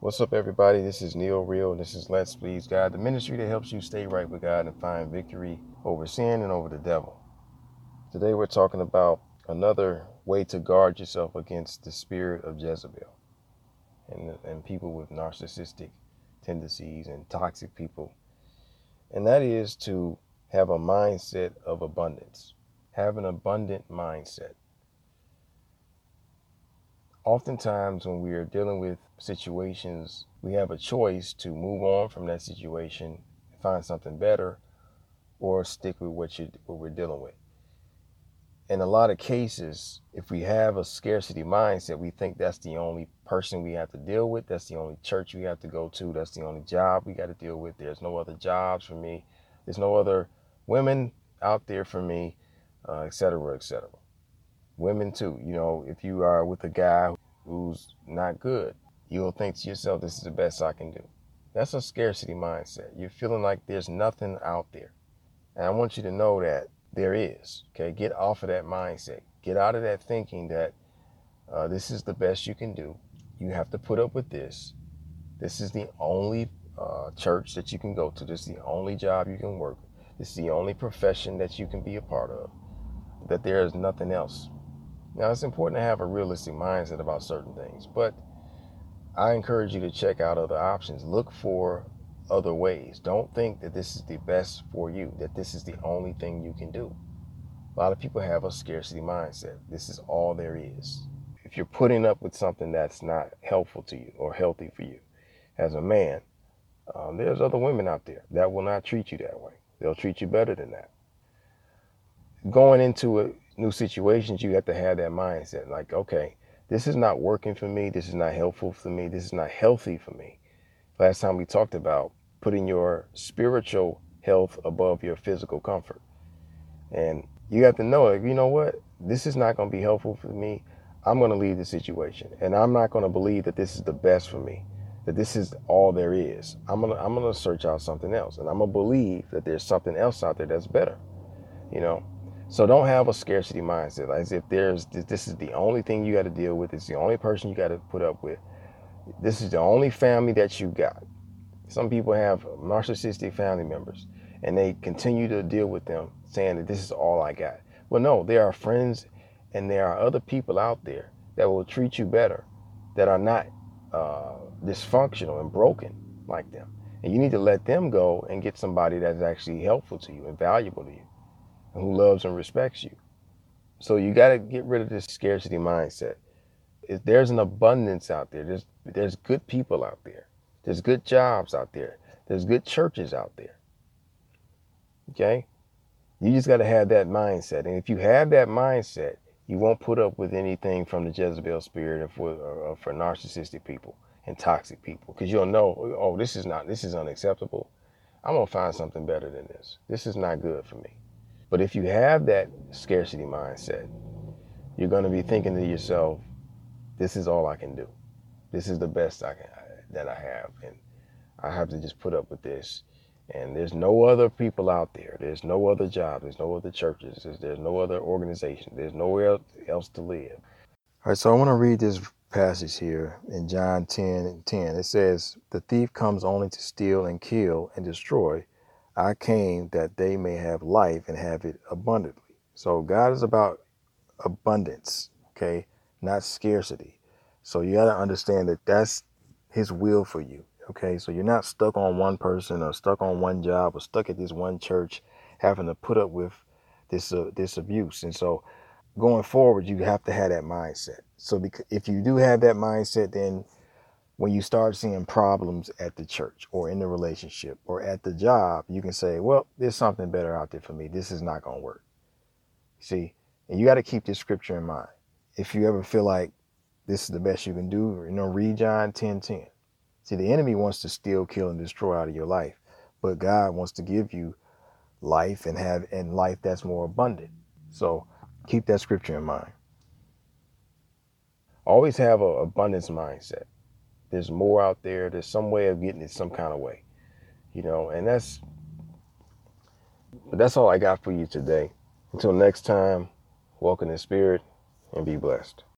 What's up, everybody? This is Neil Real, and this is Let's Please God, the ministry that helps you stay right with God and find victory over sin and over the devil. Today, we're talking about another way to guard yourself against the spirit of Jezebel and people with narcissistic tendencies and toxic people. And that is to have a mindset of abundance, have an abundant mindset. Oftentimes, when we are dealing with situations, we have a choice to move on from that situation, find something better, or stick with what we're dealing with. In a lot of cases, if we have a scarcity mindset, we think that's the only person we have to deal with, that's the only church we have to go to, that's the only job we got to deal with. There's no other jobs for me. There's no other women out there for me, et cetera, et cetera. Women too. If you are with a guy who's not good, you'll think to yourself, this is the best I can do. That's a scarcity mindset. You're feeling like there's nothing out there. And I want you to know that there is. Okay, get off of that mindset. Get out of that thinking that this is the best you can do. You have to put up with this. This is the only church that you can go to. This is the only job you can work. This is the only profession that you can be a part of. That there is nothing else. Now, it's important to have a realistic mindset about certain things, but I encourage you to check out other options. Look for other ways. Don't think that this is the best for you, that this is the only thing you can do. A lot of people have a scarcity mindset. This is all there is. If you're putting up with something that's not helpful to you or healthy for you as a man, there's other women out there that will not treat you that way. They'll treat you better than that. Going into new situations, you have to have that mindset. Like, okay, this is not working for me. This is not helpful for me. This is not healthy for me. Last time we talked about putting your spiritual health above your physical comfort. And you have to know, you know what? This is not going to be helpful for me. I'm going to leave the situation. And I'm not going to believe that this is the best for me, that this is all there is. I'm going to search out something else. And I'm going to believe that there's something else out there that's better, So don't have a scarcity mindset, like as if this is the only thing you got to deal with. It's the only person you got to put up with. This is the only family that you got. Some people have narcissistic family members, and they continue to deal with them, saying that this is all I got. Well, no, there are friends, and there are other people out there that will treat you better, that are not dysfunctional and broken like them. And you need to let them go and get somebody that's actually helpful to you and valuable to you, who loves and respects you. So you got to get rid of this scarcity mindset. There's an abundance out there. There's good people out there. There's good jobs out there. There's good churches out there. Okay? You just got to have that mindset. And if you have that mindset, you won't put up with anything from the Jezebel spirit or for narcissistic people and toxic people. Because you'll know, oh, this is unacceptable. I'm going to find something better than this. This is not good for me. But if you have that scarcity mindset, you're going to be thinking to yourself, this is all I can do. This is the best that I have. And I have to just put up with this. And there's no other people out there. There's no other job. There's no other churches. There's no other organization. There's nowhere else to live. All right, so I want to read this passage here in John 10:10. It says, "The thief comes only to steal and kill and destroy. I came that they may have life and have it abundantly." So God is about abundance, okay, not scarcity. So you got to understand that that's his will for you, okay? So you're not stuck on one person or stuck on one job or stuck at this one church having to put up with this abuse. And so going forward, you have to have that mindset. So if you do have that mindset, then when you start seeing problems at the church or in the relationship or at the job, you can say, well, there's something better out there for me. This is not going to work. See, and you got to keep this scripture in mind. If you ever feel like this is the best you can do, read John 10:10. See, the enemy wants to steal, kill, and destroy out of your life, but God wants to give you life and life that's more abundant. So keep that scripture in mind. Always have an abundance mindset. There's more out there. There's some way of getting it some kind of way, and that's all I got for you today. Until next time, walk in the spirit and be blessed.